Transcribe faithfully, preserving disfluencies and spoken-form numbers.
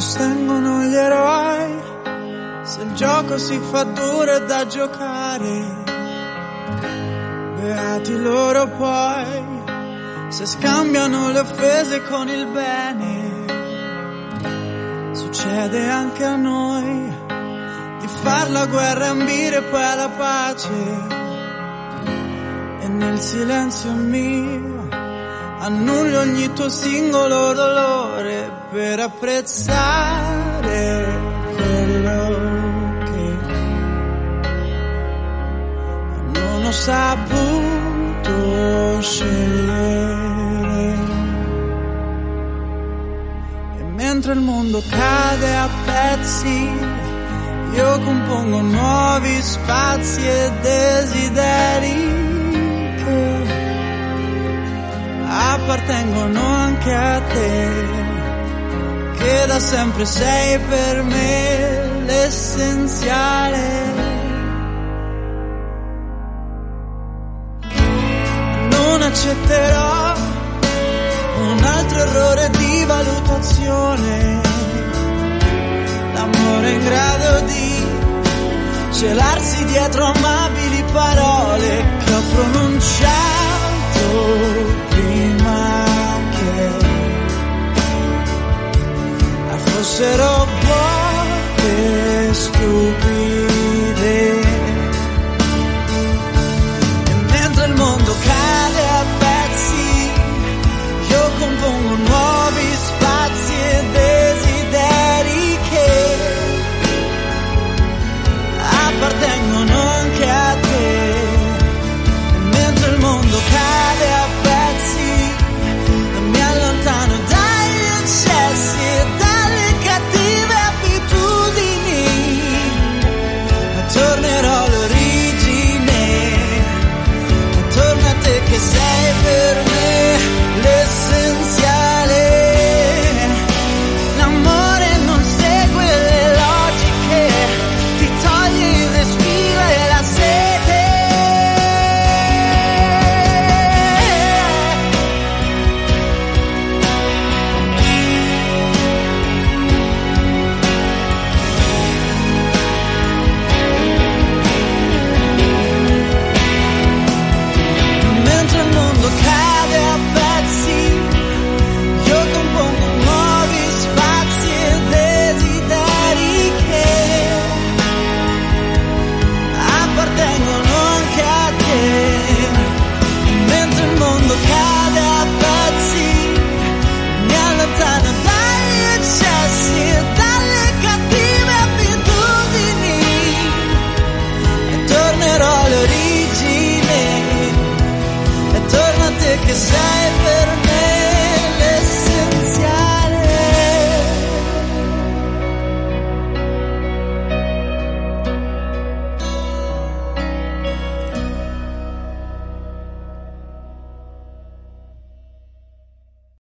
sostengono gli eroi, se il gioco si fa duro è da giocare, beati loro poi, se scambiano le offese con il bene. Succede anche a noi di far la guerra e ambire poi alla pace, e nel silenzio mio annullo ogni tuo singolo dolore per apprezzare quello che non ho saputo scegliere. E mentre il mondo cade a pezzi, io compongo nuovi spazi e desideri che appartengono anche a te, che da sempre sei per me l'essenziale. Non accetterò un altro errore di valutazione, l'amore è in grado di celarsi dietro amabili parole che ho pronunciato prima che fossero vuote, stupide. E mentre il mondo cade a pezzi, io compongo nuovi spazi e desideri che appartengono anche a te. E mentre il mondo cade a pezzi, mi allontano dagli eccessi e dalle cattive abitudini, ma tornerò all'origine, attorno a te che sei per me l'essenziale. L'amore non segue le logiche, ti toglie il respiro e la sete. Mentre il mondo cade a pezzi, io compongo nuovi spazi e desideri che appartengono anche a te. Mentre il mondo cade a pezzi, mi allontano dagli eccessi e dalle cattive abitudini, e tornerò all'origine, e torno a te che sei